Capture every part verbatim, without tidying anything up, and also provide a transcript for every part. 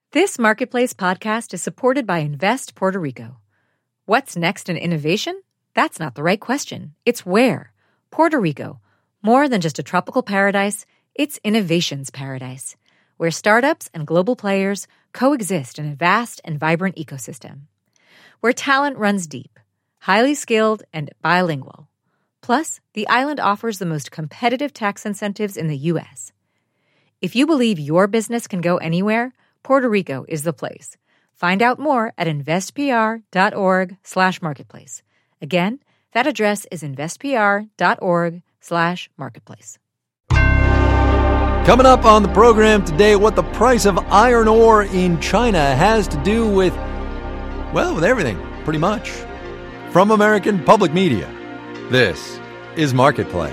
This Marketplace podcast is supported by Invest Puerto Rico. What's next in innovation? That's not the right question. It's where. Puerto Rico. More than just a tropical paradise, it's innovation's paradise, where startups and global players coexist in a vast and vibrant ecosystem. Where talent runs deep, highly skilled, and bilingual. Plus, the island offers the most competitive tax incentives in the U S. If you believe your business can go anywhere, Puerto Rico is the place. Find out more at investpr.org slash marketplace. Again, that address is investpr.org slash marketplace. Coming up on the program today, what the price of iron ore in China has to do with, well, with everything, pretty much. From American Public Media, this is Marketplace.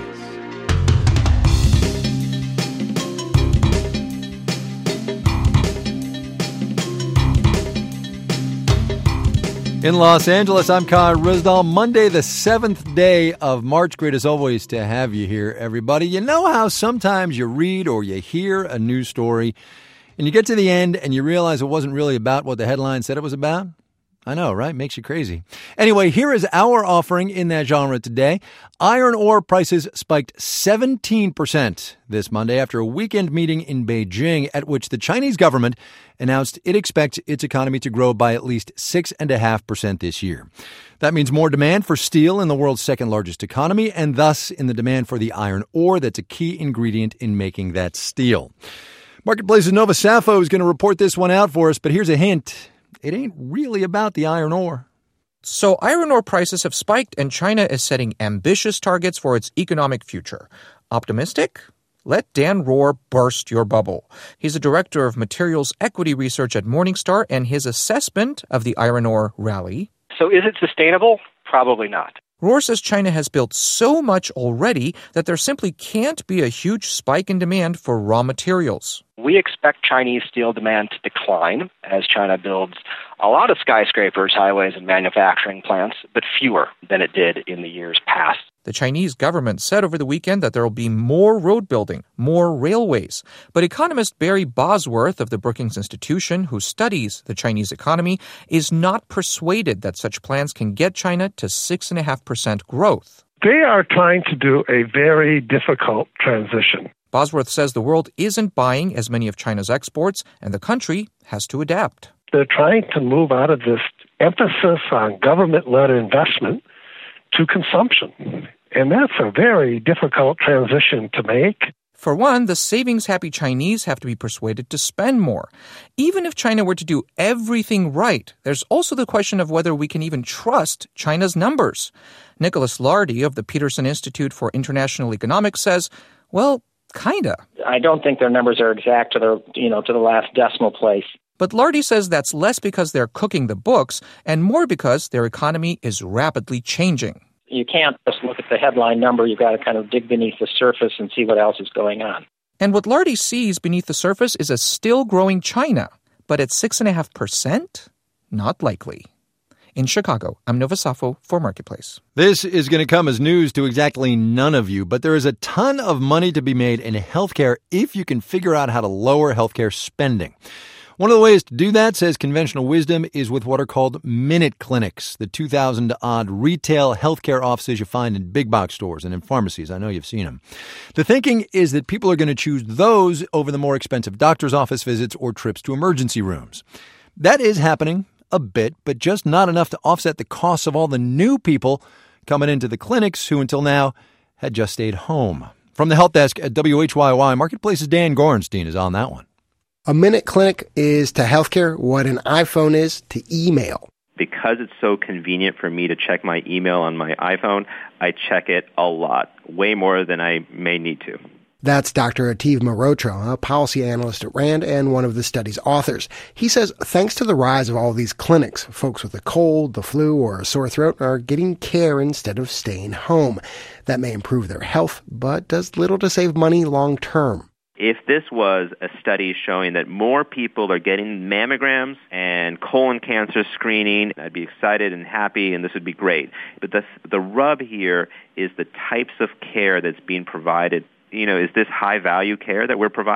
In Los Angeles, I'm Kai Ryssdal. Monday, the seventh day of March. Great as always to have you here, everybody. You know how sometimes you read or you hear a news story and you get to the end and you realize it wasn't really about what the headline said it was about? I know, right? Makes you crazy. Anyway, here is our offering in that genre today. Iron ore prices spiked seventeen percent this Monday after a weekend meeting in Beijing at which the Chinese government announced it expects its economy to grow by at least six point five percent this year. That means more demand for steel in the world's second largest economy and thus in the demand for the iron ore that's a key ingredient in making that steel. Marketplace's Nova Safo is going to report this one out for us, but here's a hint. It ain't really about the iron ore. So iron ore prices have spiked and China is setting ambitious targets for its economic future. Optimistic? Let Dan Rohr burst your bubble. He's a director of materials equity research at Morningstar, and his assessment of the iron ore rally. So is it sustainable? Probably not. Rohr says China has built so much already that there simply can't be a huge spike in demand for raw materials. We expect Chinese steel demand to decline as China builds a lot of skyscrapers, highways, and manufacturing plants, but fewer than it did in the years past. The Chinese government said over the weekend that there will be more road building, more railways. But economist Barry Bosworth of the Brookings Institution, who studies the Chinese economy, is not persuaded that such plans can get China to six point five percent growth. They are trying to do a very difficult transition. Bosworth says the world isn't buying as many of China's exports, and the country has to adapt. They're trying to move out of this emphasis on government-led investment to consumption. And that's a very difficult transition to make. For one, the savings-happy Chinese have to be persuaded to spend more. Even if China were to do everything right, there's also the question of whether we can even trust China's numbers. Nicholas Lardy of the Peterson Institute for International Economics says, well, kinda. I don't think their numbers are exact to the, you know, to the last decimal place. But Lardy says that's less because they're cooking the books and more because their economy is rapidly changing. You can't just look at the headline number. You've got to kind of dig beneath the surface and see what else is going on. And what Lardy sees beneath the surface is a still growing China. But at six point five percent? Not likely. In Chicago, I'm Nova Safo for Marketplace. This is going to come as news to exactly none of you, but there is a ton of money to be made in healthcare if you can figure out how to lower healthcare spending. One of the ways to do that, says conventional wisdom, is with what are called minute clinics, the two thousand odd retail healthcare offices you find in big box stores and in pharmacies. I know you've seen them. The thinking is that people are going to choose those over the more expensive doctor's office visits or trips to emergency rooms. That is happening a bit, but just not enough to offset the costs of all the new people coming into the clinics who until now had just stayed home. From the help desk at W H Y Y, Marketplace's Dan Gorenstein is on that one. A minute clinic is to healthcare what an iPhone is to email. Because it's so convenient for me to check my email on my iPhone, I check it a lot, way more than I may need to. That's Doctor Ativ Mehrotra, a policy analyst at RAND and one of the study's authors. He says thanks to the rise of all these clinics, folks with a cold, the flu, or a sore throat are getting care instead of staying home. That may improve their health, but does little to save money long term. If this was a study showing that more people are getting mammograms and colon cancer screening, I'd be excited and happy, and this would be great. But the the rub here is the types of care that's being provided. You know, is this high-value care that we're providing?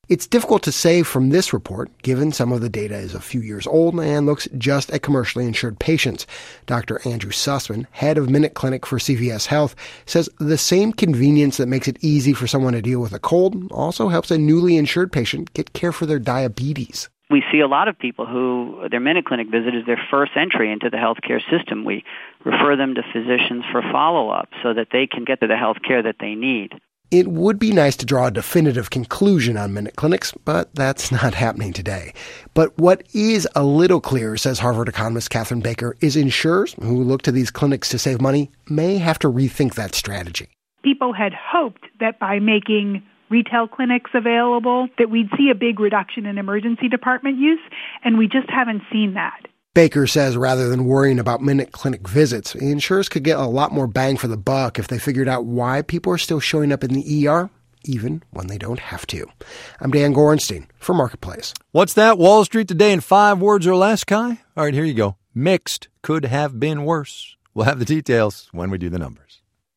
It's difficult to say from this report, given some of the data is a few years old and looks just at commercially insured patients. Doctor Andrew Sussman, head of Minute Clinic for C V S Health, says the same convenience that makes it easy for someone to deal with a cold also helps a newly insured patient get care for their diabetes. We see a lot of people who their Minute Clinic visit is their first entry into the healthcare system. We refer them to physicians for follow-up so that they can get to the health care that they need. It would be nice to draw a definitive conclusion on Minute Clinics, but that's not happening today. But what is a little clearer, says Harvard economist Catherine Baker, is insurers who look to these clinics to save money may have to rethink that strategy. People had hoped that by making retail clinics available, that we'd see a big reduction in emergency department use, and we just haven't seen that. Baker says rather than worrying about Minute Clinic visits, insurers could get a lot more bang for the buck if they figured out why people are still showing up in the E R, even when they don't have to. I'm Dan Gorenstein for Marketplace. What's that? Wall Street today in five words or less, Kai? All right, here you go. Mixed. Could have been worse. We'll have the details when we do the numbers.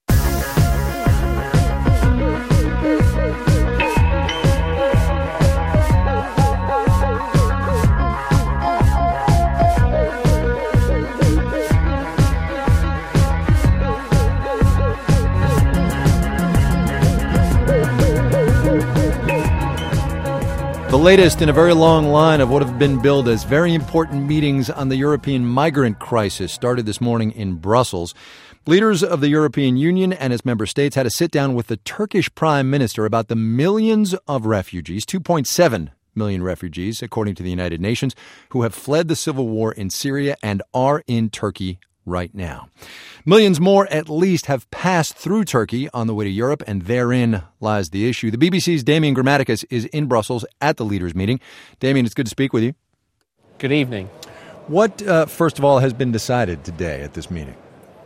The latest in a very long line of what have been billed as very important meetings on the European migrant crisis started this morning in Brussels. Leaders of the European Union and its member states had a sit-down with the Turkish Prime Minister about the millions of refugees, two point seven million refugees, according to the United Nations, who have fled the civil war in Syria and are in Turkey right now. Millions more, at least, have passed through Turkey on the way to Europe, and therein lies the issue. The B B C's Damian Grammaticus is in Brussels at the leaders' meeting. Damian, it's good to speak with you. Good evening. What, uh, first of all, has been decided today at this meeting?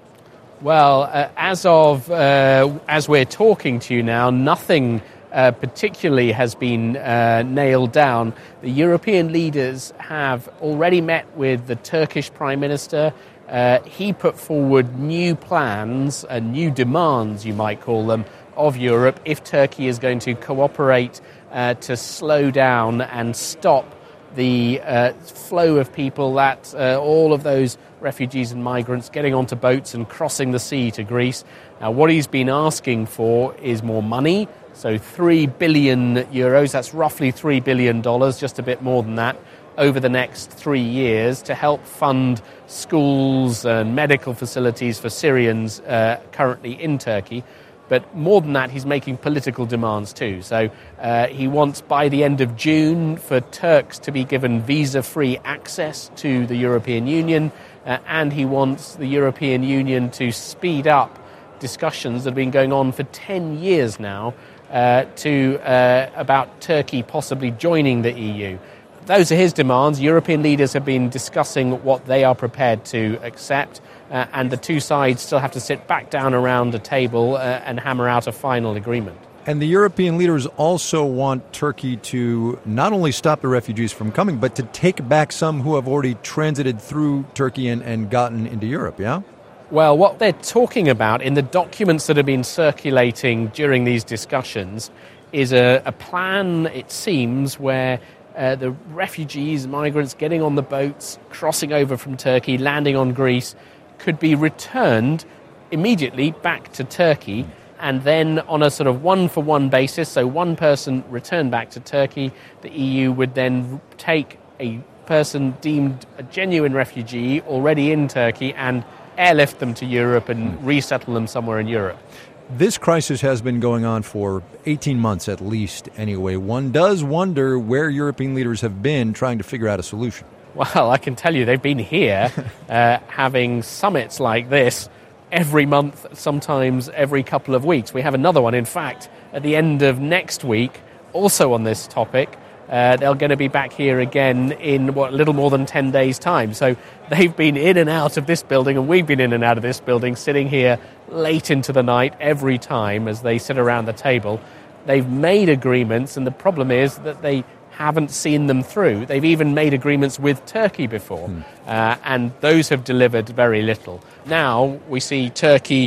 Well, uh, as of uh, as we're talking to you now, nothing uh, particularly has been uh, nailed down. The European leaders have already met with the Turkish Prime Minister. Uh, he put forward new plans and new demands, you might call them, of Europe if Turkey is going to cooperate uh, to slow down and stop the uh, flow of people, that uh, all of those refugees and migrants getting onto boats and crossing the sea to Greece. Now, what he's been asking for is more money, so three billion euros, that's roughly three billion dollars, just a bit more than that, over the next three years to help fund schools and medical facilities for Syrians uh, currently in Turkey. But more than that, he's making political demands too. So uh, he wants by the end of June for Turks to be given visa-free access to the European Union, uh, and he wants the European Union to speed up discussions that have been going on for ten years now uh, to uh, about Turkey possibly joining the E U. Those are his demands. European leaders have been discussing what they are prepared to accept, uh, and the two sides still have to sit back down around a table uh, and hammer out a final agreement. And the European leaders also want Turkey to not only stop the refugees from coming, but to take back some who have already transited through Turkey and, and gotten into Europe, yeah? Well, what they're talking about in the documents that have been circulating during these discussions is a, a plan, it seems, where Uh, the refugees, migrants getting on the boats, crossing over from Turkey, landing on Greece, could be returned immediately back to Turkey, and then on a sort of one-for-one basis, so one person returned back to Turkey, the E U would then take a person deemed a genuine refugee already in Turkey and airlift them to Europe and resettle them somewhere in Europe. This crisis has been going on for eighteen months at least anyway. One does wonder where European leaders have been trying to figure out a solution. Well, I can tell you they've been here uh, having summits like this every month, sometimes every couple of weeks. We have another one, in fact, at the end of next week, also on this topic. Uh, they're going to be back here again in, what, a little more than ten days' time. So they've been in and out of this building, and we've been in and out of this building, sitting here late into the night every time as they sit around the table. They've made agreements, and the problem is that they haven't seen them through. They've even made agreements with Turkey before, hmm. uh, and those have delivered very little. Now we see Turkey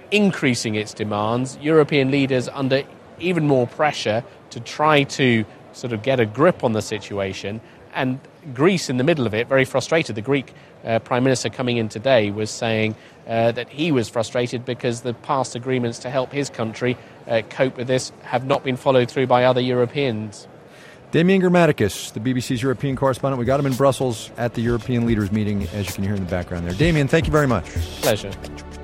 increasing its demands, European leaders under even more pressure to try to sort of get a grip on the situation. And Greece in the middle of it, very frustrated. The Greek uh, Prime Minister coming in today was saying uh, that he was frustrated because the past agreements to help his country uh, cope with this have not been followed through by other Europeans. Damian Grammaticus, the B B C's European correspondent. We got him in Brussels at the European leaders meeting, as you can hear in the background there. Damian, thank you very much. Pleasure.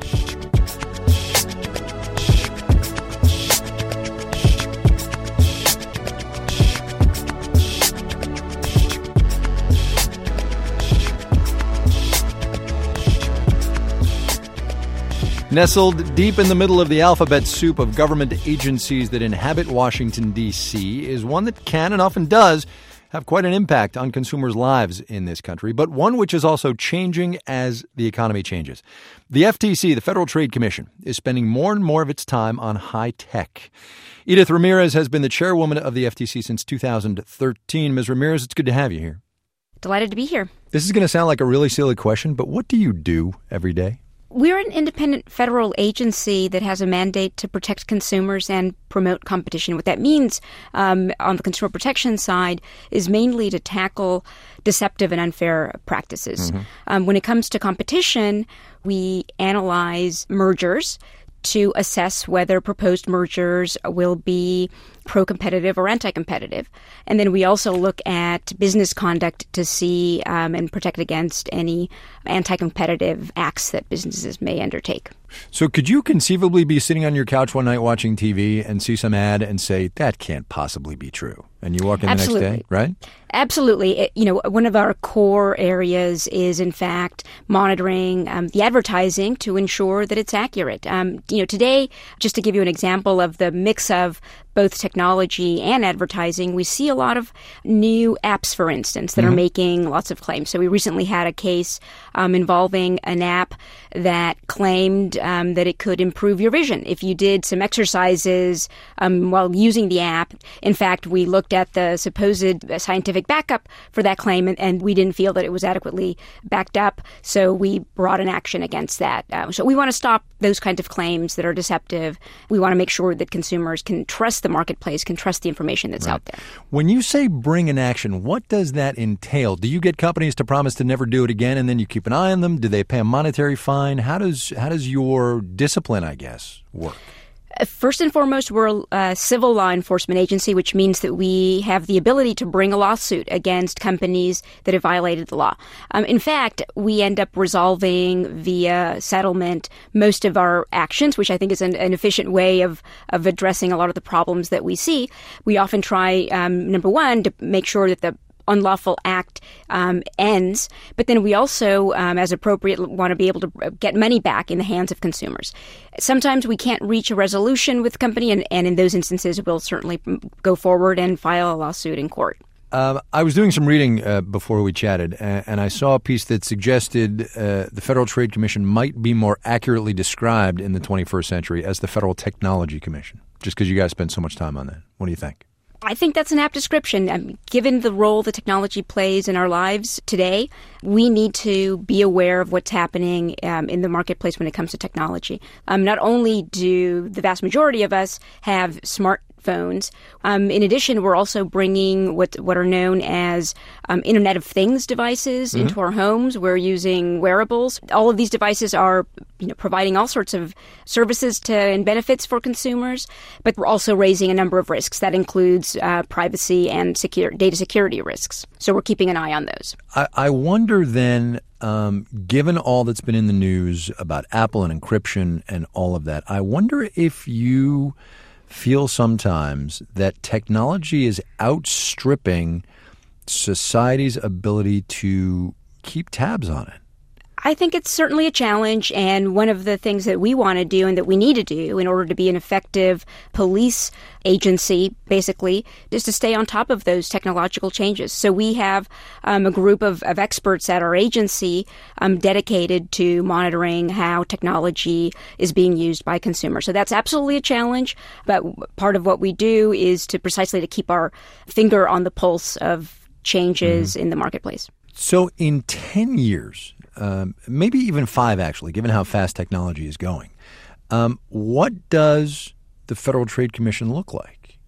Nestled deep in the middle of the alphabet soup of government agencies that inhabit Washington, D C is one that can and often does have quite an impact on consumers' lives in this country, but one which is also changing as the economy changes. The F T C, the Federal Trade Commission, is spending more and more of its time on high tech. Edith Ramirez has been the chairwoman of the F T C since two thousand thirteen. Miz Ramirez, it's good to have you here. Delighted to be here. This is going to sound like a really silly question, but what do you do every day? We're an independent federal agency that has a mandate to protect consumers and promote competition. What that means um, on the consumer protection side is mainly to tackle deceptive and unfair practices. Mm-hmm. Um, when it comes to competition, we analyze mergers to assess whether proposed mergers will be pro-competitive or anti-competitive. And then we also look at business conduct to see um, and protect against any anti-competitive acts that businesses may undertake. So could you conceivably be sitting on your couch one night watching T V and see some ad and say, that can't possibly be true? And you walk in Absolutely. the next day, right? Absolutely. It, you know, one of our core areas is, in fact, monitoring um, the advertising to ensure that it's accurate. Um, you know, today, just to give you an example of the mix of both technology and advertising, we see a lot of new apps, for instance, that mm-hmm. are making lots of claims. So we recently had a case um, involving an app that claimed um, that it could improve your vision if you did some exercises um, while using the app. In fact, we looked at the supposed scientific backup for that claim, and, and we didn't feel that it was adequately backed up, so we brought an action against that. Uh, so we want to stop those kinds of claims that are deceptive. We want to make sure that consumers can trust the marketplace, can trust the information that's right. out there. When you say bring an action, what does that entail? Do you get companies to promise to never do it again, and then you keep an eye on them? Do they pay a monetary fine? How does how does your discipline, I guess, work? First and foremost, we're a civil law enforcement agency, which means that we have the ability to bring a lawsuit against companies that have violated the law. Um, in fact, we end up resolving via settlement most of our actions, which I think is an, an efficient way of, of addressing a lot of the problems that we see. We often try, um, number one, to make sure that the unlawful act um, ends, but then we also, um, as appropriate, want to be able to get money back in the hands of consumers. Sometimes we can't reach a resolution with the company, and, and in those instances, we'll certainly go forward and file a lawsuit in court. Um, I was doing some reading uh, before we chatted, and, and I saw a piece that suggested uh, the Federal Trade Commission might be more accurately described in the twenty-first century as the Federal Technology Commission, just because you guys spend so much time on that. What do you think? I think that's an apt description. Um, given the role that technology plays in our lives today, we need to be aware of what's happening um, in the marketplace when it comes to technology. Um, not only do the vast majority of us have smart phones. Um, in addition, we're also bringing what what are known as um, Internet of Things devices mm-hmm. into our homes. We're using wearables. All of these devices are, you know, providing all sorts of services to and benefits for consumers, but we're also raising a number of risks. That includes uh, privacy and secure, data security risks. So we're keeping an eye on those. I, I wonder then, um, given all that's been in the news about Apple and encryption and all of that, I wonder if you feel sometimes that technology is outstripping society's ability to keep tabs on it. I think it's certainly a challenge, and one of the things that we want to do and that we need to do in order to be an effective police agency, basically, is to stay on top of those technological changes. So we have um, a group of, of experts at our agency um, dedicated to monitoring how technology is being used by consumers. So that's absolutely a challenge, but part of what we do is to precisely to keep our finger on the pulse of changes mm-hmm. in the marketplace. So in ten years, um, maybe even five actually, given how fast technology is going, um, what does the Federal Trade Commission look like?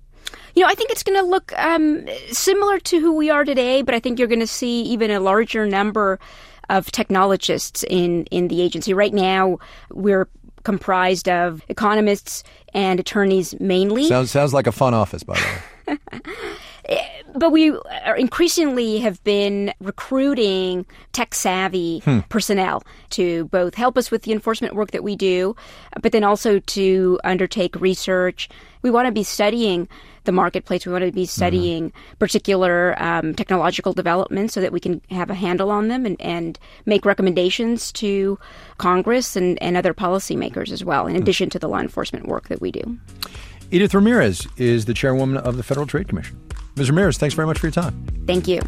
You know, I think it's going to look um, similar to who we are today, but I think you're going to see even a larger number of technologists in, in the agency. Right now, we're comprised of economists and attorneys mainly. Sounds sounds like a fun office, by the way. But we are increasingly have been recruiting tech-savvy hmm. personnel to both help us with the enforcement work that we do, but then also to undertake research. We want to be studying the marketplace. We want to be studying mm-hmm. particular um, technological developments so that we can have a handle on them and, and make recommendations to Congress and, and other policymakers as well, in addition to the law enforcement work that we do. Edith Ramirez is the chairwoman of the Federal Trade Commission. Miz Ramirez, thanks very much for your time. Thank you.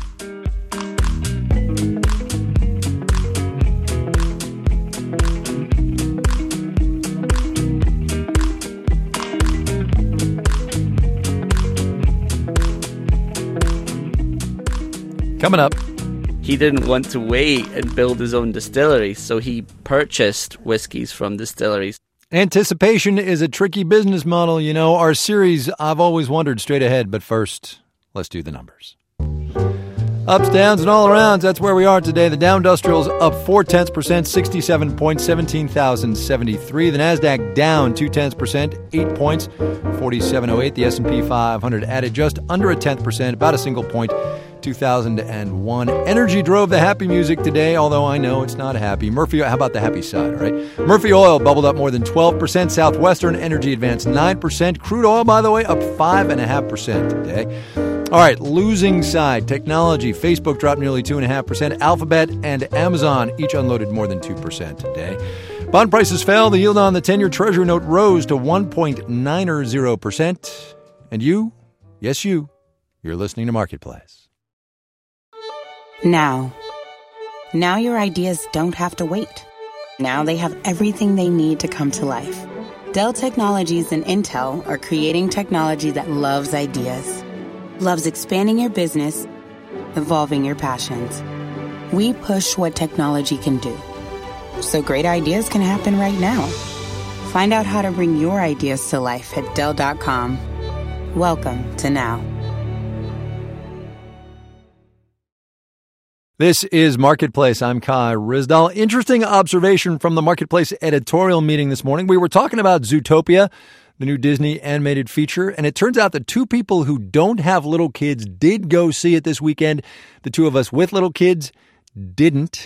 Coming up. He didn't want to wait and build his own distillery, so he purchased whiskeys from distilleries. Anticipation is a tricky business model. You know, our series, I've always wondered, straight ahead. But first, let's do the numbers. Ups, downs, and all arounds. That's where we are today. The Dow Industrial's up four tenths percent, sixty-seven points, seventeen thousand seventy-three. The Nasdaq down two tenths percent, eight points, forty-seven oh eight. The S and P five hundred added just under a tenth percent, about a single point, two thousand one. Energy drove the happy music today, although I know it's not happy. Murphy, how about the happy side, all right? Murphy Oil bubbled up more than twelve percent. Southwestern Energy advanced nine percent. Crude oil, by the way, up five point five percent today. All right, losing side, technology. Facebook dropped nearly two point five percent. Alphabet and Amazon each unloaded more than two percent today. Bond prices fell. The yield on the ten-year Treasury note rose to one point nine zero percent. And you, yes you, you're listening to Marketplace. Now. Now your ideas don't have to wait. Now they have everything they need to come to life. Dell Technologies and Intel are creating technology that loves ideas. Loves expanding your business, evolving your passions. We push what technology can do, so great ideas can happen right now. Find out how to bring your ideas to life at Dell dot com. Welcome to Now. This is Marketplace. I'm Kai Ryssdal. Interesting observation from the Marketplace editorial meeting this morning. We were talking about Zootopia, the new Disney animated feature, and it turns out that two people who don't have little kids did go see it this weekend. The two of us with little kids didn't.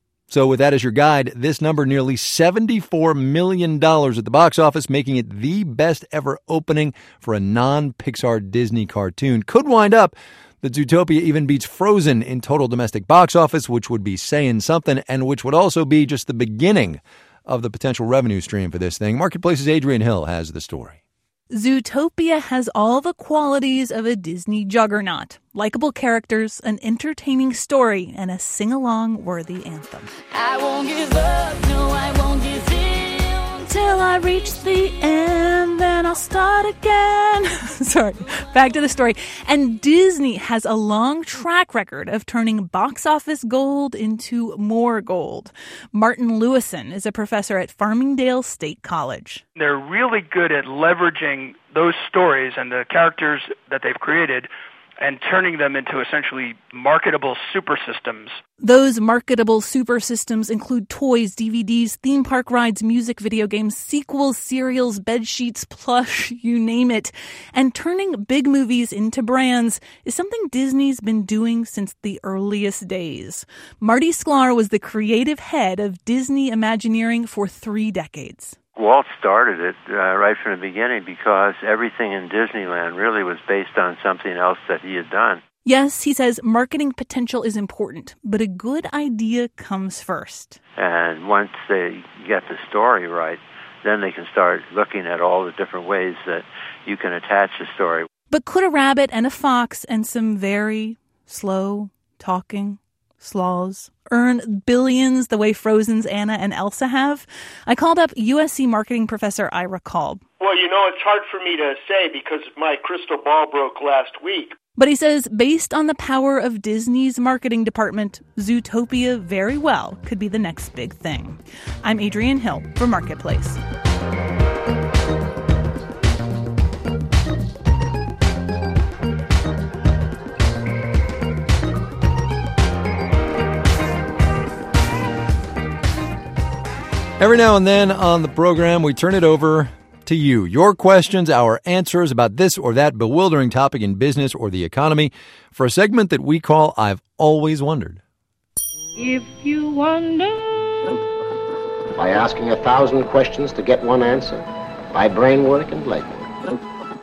So with that as your guide, this number nearly seventy-four million dollars at the box office, making it the best ever opening for a non-Pixar Disney cartoon. Could wind up that Zootopia even beats Frozen in total domestic box office, which would be saying something, and which would also be just the beginning of the potential revenue stream for this thing. Marketplace's Adrian Hill has the story. Zootopia has all the qualities of a Disney juggernaut. Likeable characters, an entertaining story, and a sing-along worthy anthem. I won't give up, no, I won't give in. Till I reach the end, then I'll start again. Sorry, back to the story. And Disney has a long track record of turning box office gold into more gold. Martin Lewison is a professor at Farmingdale State College. They're really good at leveraging those stories and the characters that they've created and turning them into essentially marketable super systems. Those marketable super systems include toys, D V Ds, theme park rides, music, video games, sequels, serials, bed sheets, plush, you name it. And turning big movies into brands is something Disney's been doing since the earliest days. Marty Sklar was the creative head of Disney Imagineering for three decades. Walt started it uh, right from the beginning because everything in Disneyland really was based on something else that he had done. Yes, he says marketing potential is important, but a good idea comes first. And once they get the story right, then they can start looking at all the different ways that you can attach the story. But could a rabbit and a fox and some very slow talking sloths earn billions the way Frozen's Anna and Elsa have? I called up U S C marketing professor Ira Kolb. Well, you know, it's hard for me to say because my crystal ball broke last week. But he says based on the power of Disney's marketing department, Zootopia very well could be the next big thing. I'm Adrian Hill for Marketplace. Every now and then on the program, we turn it over to you. Your questions, our answers about this or that bewildering topic in business or the economy for a segment that we call I've Always Wondered. If you wonder... By asking a thousand questions to get one answer. By brain work and leg work.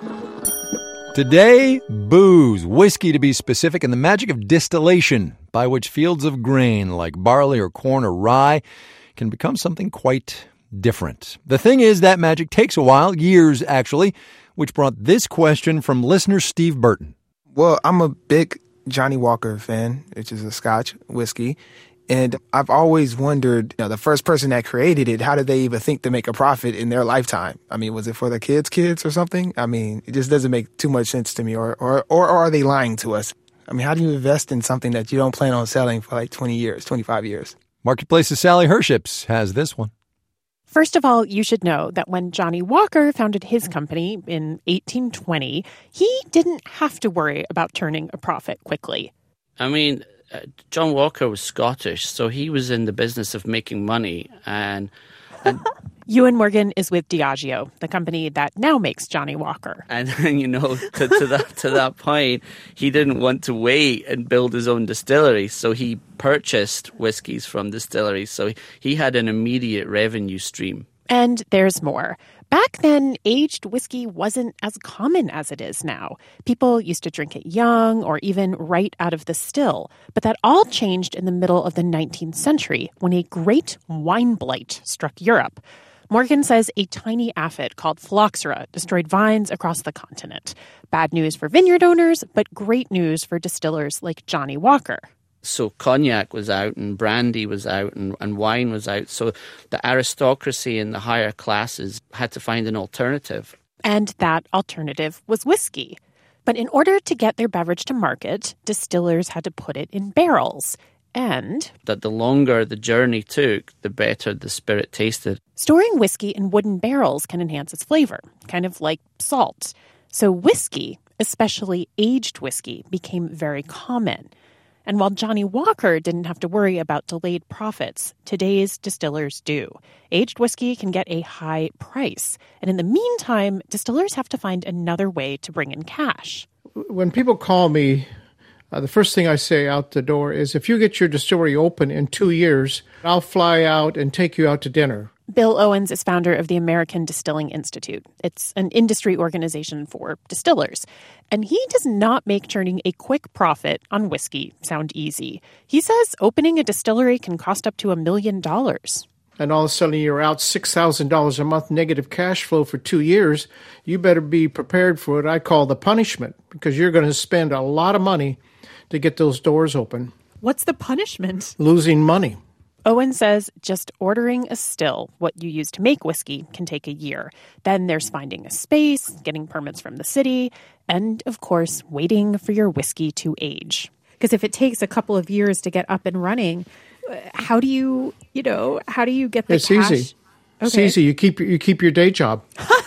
Today, booze, whiskey to be specific, and the magic of distillation, by which fields of grain like barley or corn or rye can become something quite different. The thing is, that magic takes a while, years actually, which brought this question from listener Steve Burton. Well, I'm a big Johnnie Walker fan, which is a Scotch whiskey. And I've always wondered, you know, the first person that created it, how did they even think to make a profit in their lifetime? I mean, was it for the kids' kids or something? I mean, it just doesn't make too much sense to me. Or, or, or are they lying to us? I mean, how do you invest in something that you don't plan on selling for like twenty years, twenty-five years? Marketplace's Sally Herships has this one. First of all, you should know that when Johnnie Walker founded his company in eighteen twenty, he didn't have to worry about turning a profit quickly. I mean, uh, John Walker was Scottish, so he was in the business of making money. And, and Ewan Morgan is with Diageo, the company that now makes Johnnie Walker. And, you know, to, to that to that point, he didn't want to wait and build his own distillery, so he purchased whiskeys from distilleries. So he had an immediate revenue stream. And there's more. Back then, aged whiskey wasn't as common as it is now. People used to drink it young or even right out of the still. But that all changed in the middle of the nineteenth century when a great wine blight struck Europe. Morgan says a tiny aphid called phylloxera destroyed vines across the continent. Bad news for vineyard owners, but great news for distillers like Johnnie Walker. So cognac was out and brandy was out and, and wine was out. So the aristocracy and the higher classes had to find an alternative. And that alternative was whiskey. But in order to get their beverage to market, distillers had to put it in barrels. And that the longer the journey took, the better the spirit tasted. Storing whiskey in wooden barrels can enhance its flavor, kind of like salt. So whiskey, especially aged whiskey, became very common. And while Johnnie Walker didn't have to worry about delayed profits, today's distillers do. Aged whiskey can get a high price. And in the meantime, distillers have to find another way to bring in cash. When people call me, uh, the first thing I say out the door is, if you get your distillery open in two years, I'll fly out and take you out to dinner. Bill Owens is founder of the American Distilling Institute. It's an industry organization for distillers. And he does not make turning a quick profit on whiskey sound easy. He says opening a distillery can cost up to a million dollars. And all of a sudden you're out six thousand dollars a month negative cash flow for two years. You better be prepared for what I call the punishment, because you're going to spend a lot of money to get those doors open. What's the punishment? Losing money. Owen says just ordering a still, what you use to make whiskey, can take a year. Then there's finding a space, getting permits from the city, and, of course, waiting for your whiskey to age. Because if it takes a couple of years to get up and running, how do you, you know, how do you get the it's cash? It's easy. Okay. It's easy. You keep, you keep your day job.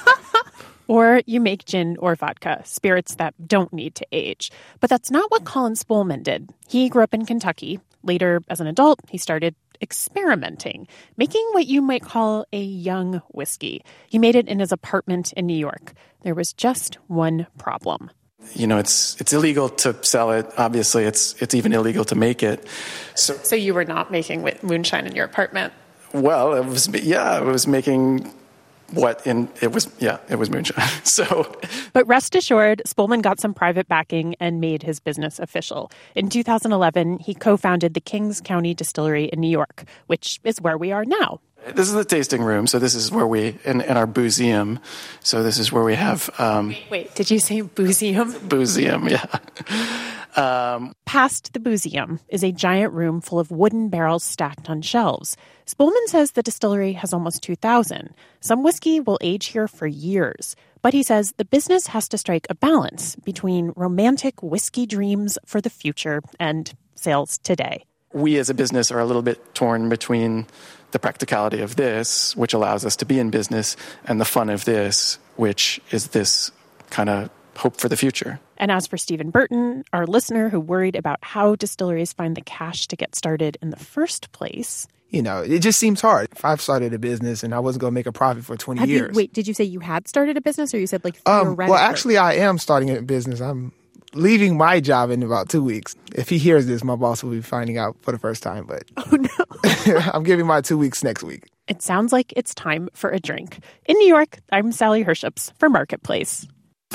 Or you make gin or vodka, spirits that don't need to age. But that's not what Colin Spolman did. He grew up in Kentucky. Later, as an adult, he started experimenting, making what you might call a young whiskey. He made it in his apartment in New York. There was just one problem. You know, it's it's illegal to sell it. Obviously, it's it's even illegal to make it. So, so you were not making moonshine in your apartment? Well, it was yeah, it was making what in it was yeah, it was moonshine. So, but rest assured, Spolman got some private backing and made his business official. In two thousand eleven, he co-founded the Kings County Distillery in New York, which is where we are now. This is the tasting room, so this is where we, in, in our boozeum, so this is where we have... Um, wait, wait, did you say boozeum? Boozeum, yeah. Um, Past the boozeum is a giant room full of wooden barrels stacked on shelves. Spolman says the distillery has almost two thousand. Some whiskey will age here for years. But he says the business has to strike a balance between romantic whiskey dreams for the future and sales today. We as a business are a little bit torn between the practicality of this, which allows us to be in business, and the fun of this, which is this kind of hope for the future. And as for Stephen Burton, our listener who worried about how distilleries find the cash to get started in the first place, you know, it just seems hard. If I've started a business and I wasn't going to make a profit for twenty Have years. You, wait, did you say you had started a business or you said like um, theoretically? Well, actually, I am starting a business. I'm leaving my job in about two weeks. If he hears this, my boss will be finding out for the first time. But oh, no. I'm giving my two weeks next week. It sounds like it's time for a drink. In New York, I'm Sally Herships for Marketplace.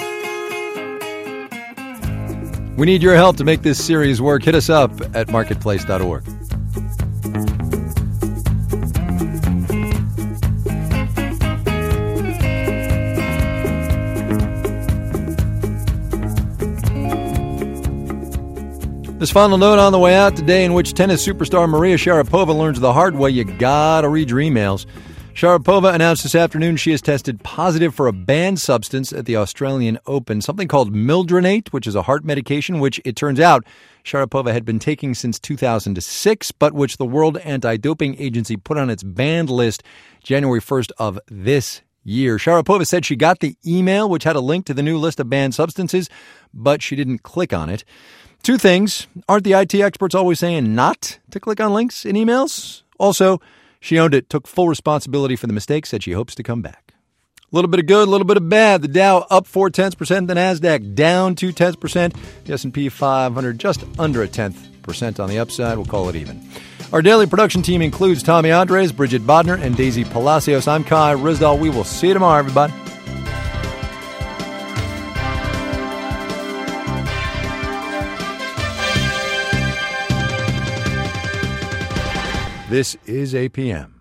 We need your help to make this series work. Hit us up at marketplace dot org. This final note on the way out today, in which tennis superstar Maria Sharapova learns the hard way you gotta read your emails. Sharapova announced this afternoon she has tested positive for a banned substance at the Australian Open, something called Mildronate, which is a heart medication, which it turns out Sharapova had been taking since two thousand six, but which the World Anti-Doping Agency put on its banned list January first of this year. Sharapova said she got the email, which had a link to the new list of banned substances, but she didn't click on it. Two things. Aren't the I T experts always saying not to click on links in emails? Also, she owned it, took full responsibility for the mistake, said she hopes to come back. A little bit of good, a little bit of bad. The Dow up four tenths percent, the NASDAQ down two tenths percent. The S and P five hundred just under a tenth percent on the upside. We'll call it even. Our daily production team includes Tommy Andres, Bridget Bodner, and Daisy Palacios. I'm Kai Ryssdal. We will see you tomorrow, everybody. This is A P M.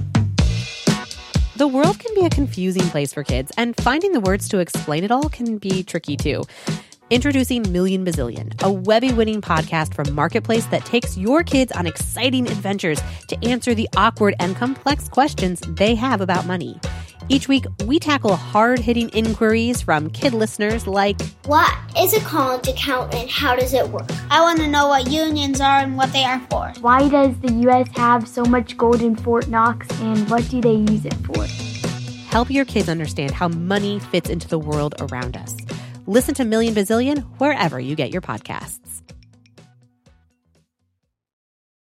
The world can be a confusing place for kids, and finding the words to explain it all can be tricky too. Introducing Million Bazillion, a Webby-winning podcast from Marketplace that takes your kids on exciting adventures to answer the awkward and complex questions they have about money. Each week, we tackle hard-hitting inquiries from kid listeners like, what is a college account and how does it work? I want to know what unions are and what they are for. Why does the U S have so much gold in Fort Knox and what do they use it for? Help your kids understand how money fits into the world around us. Listen to Million Bazillion wherever you get your podcasts.